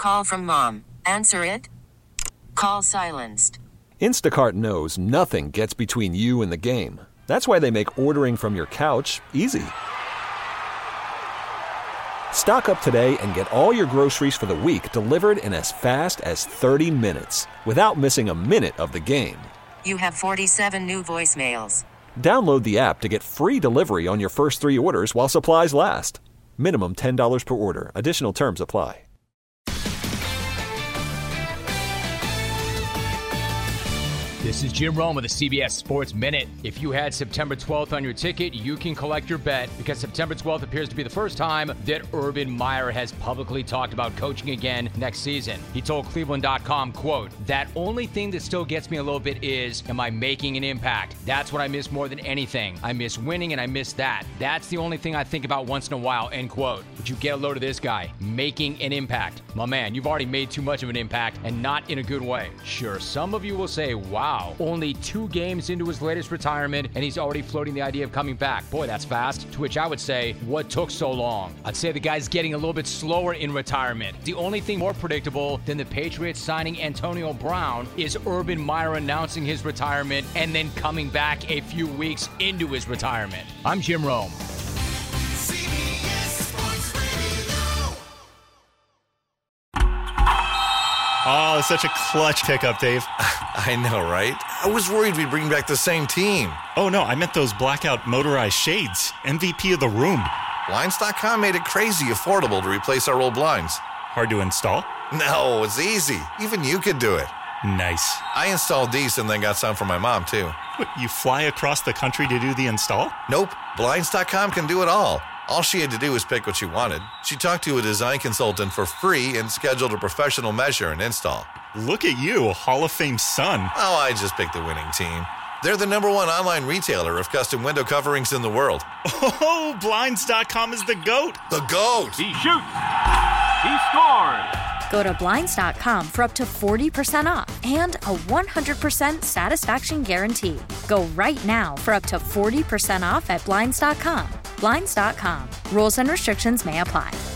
call from mom. Answer it. Call silenced. Instacart knows nothing gets between you and the game. That's why they make ordering from your couch easy. Stock up today and get all your groceries for the week delivered in as fast as 30 minutes without missing a minute of the game. You have 47 new voicemails. Download the app to get free delivery on your first 3 orders while supplies last. Minimum $10 per order. Additional terms apply. This is Jim Rome with the CBS Sports Minute. If you had September 12th on your ticket, you can collect your bet because September 12th appears to be the first time that Urban Meyer has publicly talked about coaching again next season. He told Cleveland.com, quote, "That only thing that still gets me a little bit is, am I making an impact? That's what I miss more than anything. I miss winning and I miss that. That's the only thing I think about once in a while," end quote. Would you get a load of this guy? Making an impact. My man, you've already made too much of an impact and not in a good way. Sure, some of you will say, wow, only 2 games into his latest retirement, and he's already floating the idea of coming back. Boy, that's fast. To which I would say, what took so long? I'd say the guy's getting a little bit slower in retirement. The only thing more predictable than the Patriots signing Antonio Brown is Urban Meyer announcing his retirement and then coming back a few weeks into his retirement. I'm Jim Rome. Oh, such a clutch pickup, Dave. I know, right? I was worried we'd bring back the same team. Oh, no, I meant those blackout motorized shades. MVP of the room. Blinds.com made it crazy affordable to replace our old blinds. Hard to install? No, it's easy. Even you could do it. Nice. I installed these and then got some for my mom, too. What, you fly across the country to do the install? Nope. Blinds.com can do it all. All she had to do was pick what she wanted. She talked to a design consultant for free and scheduled a professional measure and install. Look at you, Hall of Fame son. Oh, I just picked the winning team. They're the #1 online retailer of custom window coverings in the world. Oh, Blinds.com is the GOAT. The GOAT! He shoots. He scores. Go to Blinds.com for up to 40% off and a 100% satisfaction guarantee. Go right now for up to 40% off at Blinds.com. Blinds.com. Rules and restrictions may apply.